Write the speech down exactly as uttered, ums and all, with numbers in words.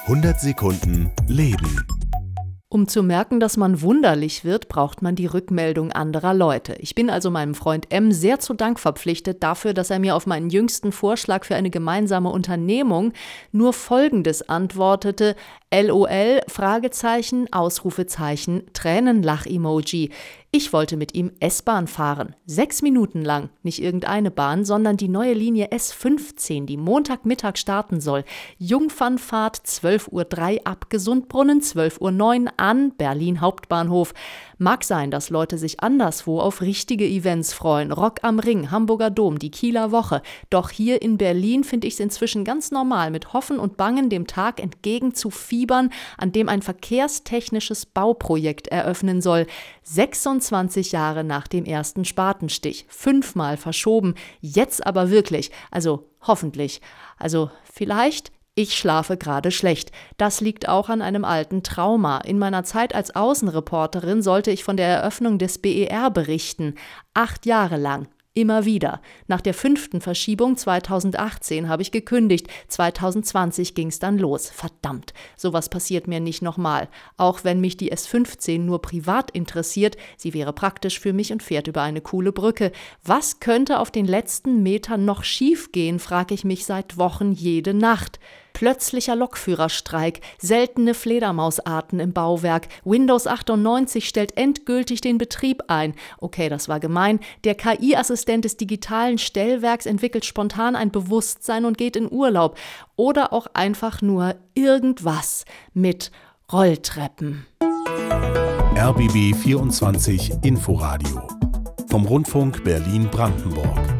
hundert Sekunden Leben. Um zu merken, dass man wunderlich wird, braucht man die Rückmeldung anderer Leute. Ich bin also meinem Freund M sehr zu Dank verpflichtet dafür, dass er mir auf meinen jüngsten Vorschlag für eine gemeinsame Unternehmung nur Folgendes antwortete: LOL, Fragezeichen, Ausrufezeichen, Tränenlach-Emoji. Ich wollte mit ihm S-Bahn fahren. Sechs Minuten lang. Nicht irgendeine Bahn, sondern die neue Linie S fünfzehn, die Montagmittag starten soll. Jungfernfahrt zwölf Uhr drei ab Gesundbrunnen, zwölf Uhr neun an Berlin Hauptbahnhof. Mag sein, dass Leute sich anderswo auf richtige Events freuen. Rock am Ring, Hamburger Dom, die Kieler Woche. Doch hier in Berlin finde ich es inzwischen ganz normal, mit Hoffen und Bangen dem Tag entgegen zu fiebern, an dem ein verkehrstechnisches Bauprojekt eröffnen soll. sechsundzwanzig Jahre nach dem ersten Spatenstich. Fünfmal verschoben. Jetzt aber wirklich. Also hoffentlich. Also vielleicht. Ich schlafe gerade schlecht. Das liegt auch an einem alten Trauma. In meiner Zeit als Außenreporterin sollte ich von der Eröffnung des B E R berichten. Acht Jahre lang. Immer wieder. Nach der fünften Verschiebung zweitausendachtzehn habe ich gekündigt. zweitausendzwanzig ging es dann los. Verdammt, sowas passiert mir nicht nochmal. Auch wenn mich die S fünfzehn nur privat interessiert, sie wäre praktisch für mich und fährt über eine coole Brücke. Was könnte auf den letzten Metern noch schiefgehen, frage ich mich seit Wochen jede Nacht. Plötzlicher Lokführerstreik, seltene Fledermausarten im Bauwerk, Windows achtundneunzig stellt endgültig den Betrieb ein. Okay, das war gemein. Der K I-Assistent des digitalen Stellwerks entwickelt spontan ein Bewusstsein und geht in Urlaub. Oder auch einfach nur irgendwas mit Rolltreppen. R B B vierundzwanzig Inforadio vom Rundfunk Berlin-Brandenburg.